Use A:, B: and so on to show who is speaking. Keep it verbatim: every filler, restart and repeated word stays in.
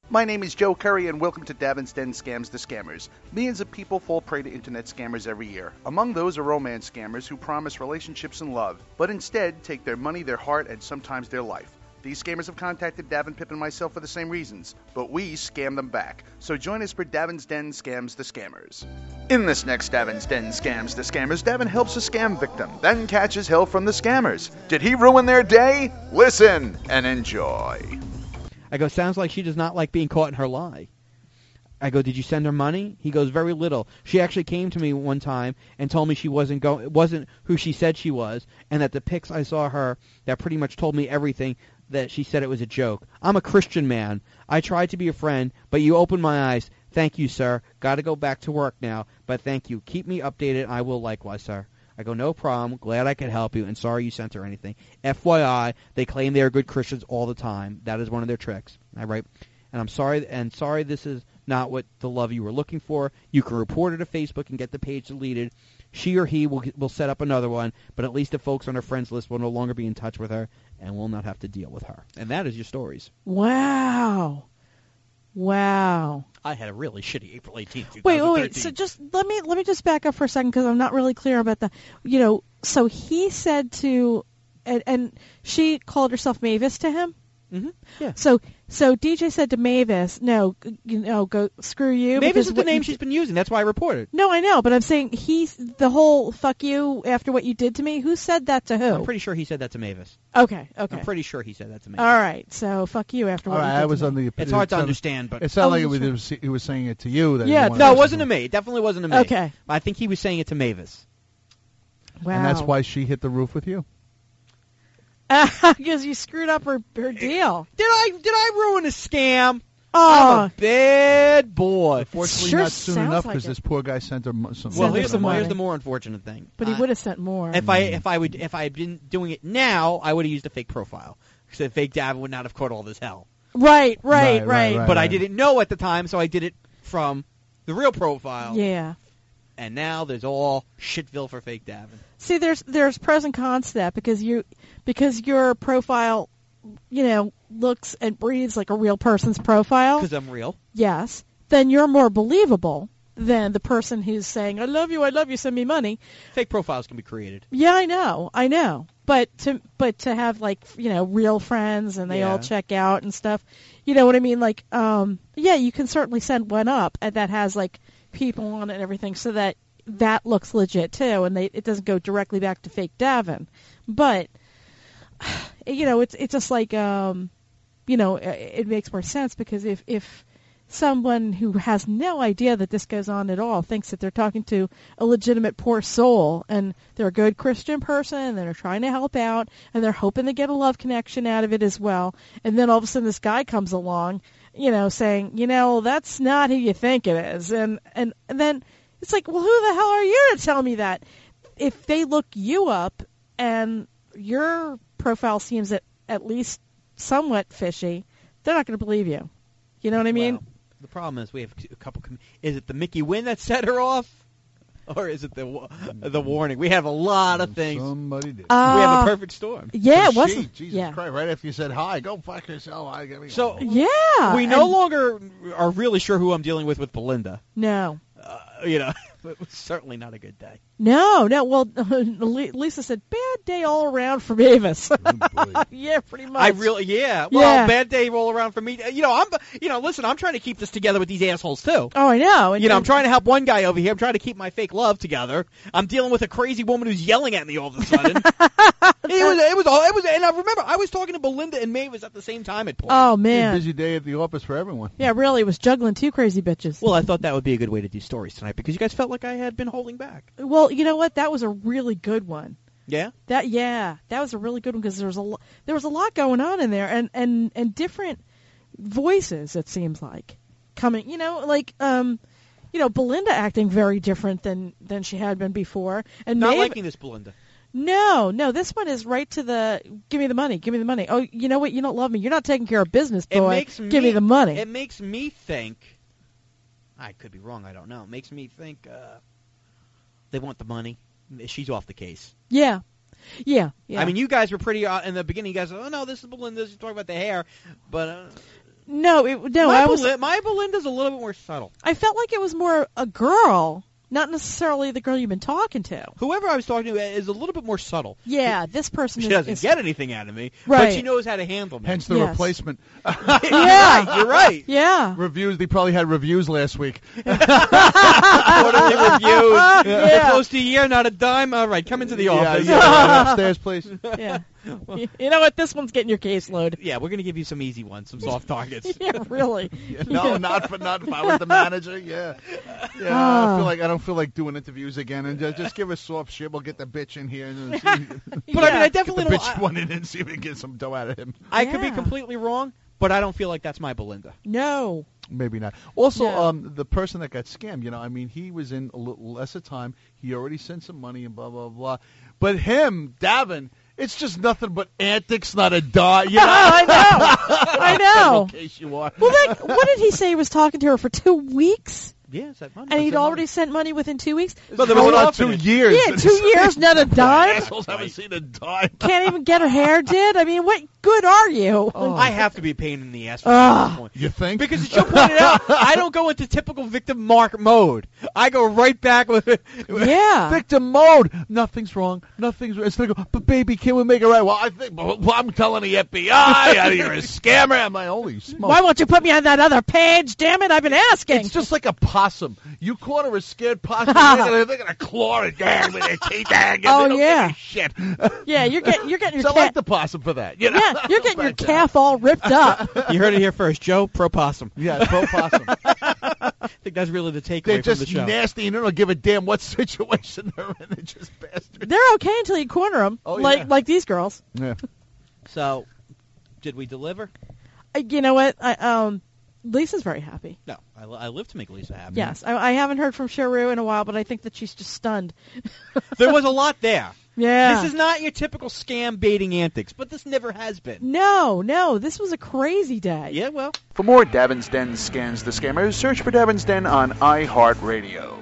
A: My name is Joe Curry, and welcome to Davin's Den Scams the Scammers. Millions of people fall prey to internet scammers every year. Among those are romance scammers who promise relationships and love, but instead take their money, their heart, and sometimes their life. These scammers have contacted Davin, Pip, and myself for the same reasons, but we scam them back. So join us for Davin's Den Scams the Scammers. In this next Davin's Den Scams the Scammers, Davin helps a scam victim, then catches hell from the scammers. Did he ruin their day? Listen and enjoy.
B: I go, sounds like she does not like being caught in her lie. I go, did you send her money? He goes, very little. She actually came to me one time and told me she wasn't go- wasn't who she said she was, and that the pics I saw her that pretty much told me everything, that she said it was a joke. I'm a Christian man. I tried to be a friend, but you opened my eyes. Thank you, sir. Got to go back to work now, but thank you. Keep me updated, and I will likewise, sir. I go, no problem. Glad I could help you, and sorry you sent her anything. F Y I, they claim they are good Christians all the time. That is one of their tricks. I write, and I'm sorry, and sorry this is not what the love you were looking for. You can report her to Facebook and get the page deleted. She or he will will set up another one, but at least the folks on her friends list will no longer be in touch with her and will not have to deal with her. And that is your stories.
C: Wow. Wow.
B: I had a really shitty April eighteenth,
C: Wait, wait, wait. So just let me let me just back up for a second because I'm not really clear about the, you know, so he said to, and, and she called herself Mavis to him?
B: Mm-hmm. Yeah.
C: So so D J said to Mavis, no, you know, go screw you.
B: Mavis is the name
C: you,
B: she's been using. That's why I reported.
C: No, I know, but I'm saying he's the whole fuck you after what you did to me. Who said that to who?
B: I'm pretty sure he said that to Mavis.
C: Okay, okay.
B: I'm pretty sure he said that to Mavis.
C: All right, so fuck you after what
D: All right,
C: you did
D: I was
C: to
D: on
C: me.
D: the.
B: It's hard to
D: sounded-
B: understand, but
D: it sounded
C: Oh,
D: like it was,
C: sure.
D: it was, he was saying it to you. That
C: Yeah,
D: he wanted
B: No,
D: to
B: it wasn't to
D: listen
B: me. It definitely wasn't to me.
C: Okay.
B: I think he was saying it to Mavis.
C: Wow.
D: And that's why she hit the roof with you.
C: Because you screwed up her, her deal.
B: Did I did I ruin a scam?
C: Oh,
B: I'm a bad boy.
D: Fortunately,
C: Sure
D: not soon
C: sounds
D: enough
C: like
D: because
C: it.
D: this poor guy sent her mo- some.
B: Well,
C: Send her
B: here's the,
C: some
B: more,
C: money.
B: here's the more unfortunate thing.
C: but he
B: Uh,
C: would have sent more.
B: If I if I would if I had been doing it now, I would have used a fake profile. Because a fake Davin would not have caught all this hell.
C: right, right,
D: Right,
C: right,
D: right, right.
B: But I didn't know at the time, so I did it from the real profile.
C: Yeah.
B: And now there's all shitville for fake Davin.
C: See, there's there's pros and cons to that because you because your profile, you know, looks and breathes like a real person's profile.
B: Because I'm real.
C: Yes. Then you're more believable than the person who's saying, "I love you, I love you, send me money."
B: Fake profiles can be created.
C: Yeah, I know, I know. But to but to have like you know real friends and they all
B: Yeah.
C: check out and stuff, you know what I mean? Like, um, yeah, you can certainly send one up and that has like people on it and everything, so that that looks legit too, and they it doesn't go directly back to fake Davin. But you know, it's it's just like um, you know, it, it makes more sense because if if someone who has no idea that this goes on at all thinks that they're talking to a legitimate poor soul and they're a good Christian person and they're trying to help out and they're hoping to get a love connection out of it as well, and then all of a sudden this guy comes along, you know, saying, you know, that's not who you think it is, and and, and then it's like, well, who the hell are you to tell me that? If they look you up and your profile seems at, at least somewhat fishy, they're not going to believe you. You know what I mean?
B: Well, the problem is we have a couple. Com- is it the Mickey Wynn that set her off, or is it the wa- the warning? We have a lot of things.
D: Somebody did.
C: Uh,
B: we have a perfect storm.
C: Yeah, it
D: She,
C: wasn't.
D: Jesus
C: yeah.
D: Christ! Right after you said hi, go fuck yourself. I get me.
B: So
C: Yeah.
B: we no
C: and-
B: longer are really sure who I'm dealing with with Belinda.
C: No.
B: Uh, you know, it was certainly not a good day.
C: No, no. Well, Lisa said, bad day all around for Mavis. Yeah, pretty much.
B: I really, yeah. Well,
C: Yeah.
B: bad day roll around for me. You know, I'm, you know, listen, I'm trying to keep this together with these assholes too.
C: Oh, I know. And,
B: You know, I'm
C: and-
B: trying to help one guy over here. I'm trying to keep my fake love together. I'm dealing with a crazy woman who's yelling at me all of a sudden. it was, it was, all, it was, and I remember I was talking to Belinda and Mavis at the same time at point.
C: Oh,
D: It's a
C: man.
D: busy day at the office for everyone.
C: Yeah, really. It was juggling two crazy bitches.
B: Well, I thought that would be a good way to do stories tonight because you guys felt like I had been holding back.
C: Well, you know what? That was a really good one.
B: Yeah?
C: That yeah, that was a really good one because there was a lo- there was a lot going on in there, and, and, and different voices. It seems like coming, you know, like um, you know, Belinda acting very different than, than she had been before, and
B: Not
C: Maeve-
B: liking this Belinda.
C: No, no, this one is right to the give me the money, give me the money. Oh, you know what? You don't love me. You're not taking care of business,
B: It
C: boy.
B: makes
C: give me the money.
B: It makes me think. I could be wrong. I don't know. It makes me think uh, they want the money. She's off the case.
C: yeah, yeah, yeah.
B: I mean, you guys were pretty uh, in the beginning. You guys, said, oh no, this is Belinda. She's talking about the hair, but uh,
C: No, it, no,
B: my,
C: I was.
B: Beli- my Belinda's a little bit more subtle.
C: I felt like it was more a girl, not necessarily the girl you've been talking to.
B: Whoever I was talking to is a little bit more subtle.
C: Yeah, this person
B: She
C: is.
B: doesn't
C: is,
B: get anything out of me,
C: Right.
B: but she knows how to handle me.
D: Hence the
C: Yes.
D: replacement.
C: Yeah.
B: You're right.
C: Yeah.
D: Reviews. They probably had reviews last week.
B: Quarterly reviews.
C: Yeah.
B: They're close to a year, not a dime. All right, come into the
D: Yeah,
B: office.
D: yeah, upstairs, please.
C: Yeah. You you know what? This one's getting your caseload.
B: Yeah, we're going to give you some easy ones, some soft targets.
C: Yeah, really.
D: Yeah, no, not for not if I was the manager. Yeah, yeah.
C: Ah.
D: I feel like I don't feel like doing interviews again, and just, just give us soft shit. We'll get the bitch in here and see,
B: But I mean, I
C: Yeah.
D: get
B: definitely
D: the
B: don't.
D: bitch
B: I,
D: one in and see if we can get some dough out of him.
B: I could be
C: Yeah.
B: completely wrong, but I don't feel like that's my Belinda.
C: No.
D: Maybe not. Also,
C: No.
D: um, the person that got scammed, you know, I mean, he was in a little lesser time. He already sent some money and blah blah blah. But him, Davin, it's just nothing but antics, not a dot. You know?
C: I know. I know.
D: In case you are.
C: Well, that, what did he say he was talking to her for two weeks?
B: Yeah, is that fun?
C: And he'd
D: that
C: already
D: money?
C: sent money within two weeks?
B: But there was
D: Going
B: an
D: on
B: off
D: two
B: in it.
D: years.
C: Yeah, two years, not a dime?
D: Assholes haven't seen a dime.
C: Can't even get her hair did? I mean, what good are you?
B: I have to be a pain in the ass from
C: Ugh.
B: this point.
D: You think?
B: Because as Joe pointed out, I don't go into typical victim mark mode. I go right back with it.
C: Yeah.
D: Victim mode. Nothing's wrong. Nothing's wrong. It's like, but baby, can we make it right? Well, I think. Well, I'm telling the F B I. You're a scammer. I'm like, holy smoke.
C: Why won't you put me on that other page? Damn it, I've been asking.
D: It's just like a possum. You caught her a scared possum. they're, gonna, they're gonna claw it down with their teeth. Hanging.
C: Oh,
D: They don't
C: yeah.
D: give a shit.
C: Yeah, you're getting you're getting
D: So
C: your
D: I like
C: calf.
D: the possum for that. You know?
C: Yeah, you're getting your
D: Back down.
C: calf all ripped up.
B: You heard it here first. Joe, pro possum.
D: Yeah, pro possum.
B: I think that's really the takeaway
D: They're
B: from
D: just
B: the show.
D: nasty, and they don't give a damn what situation they're in. They're just bastards.
C: They're okay until you corner them,
D: Oh,
C: like
D: yeah.
C: like these girls.
D: Yeah.
B: So, did we deliver?
C: Uh, You know what? I, um, Lisa's very happy.
B: No. I, li- I live to make Lisa happy.
C: Yes, I, I haven't heard from Cheru in a while, but I think that she's just stunned.
B: There was a lot there.
C: Yeah.
B: This is not your typical scam baiting antics, but this never has been.
C: No, no, this was a crazy day.
B: Yeah, well.
A: For more Davin's Den Scans the Scammers, search for Davin's Den on iHeartRadio.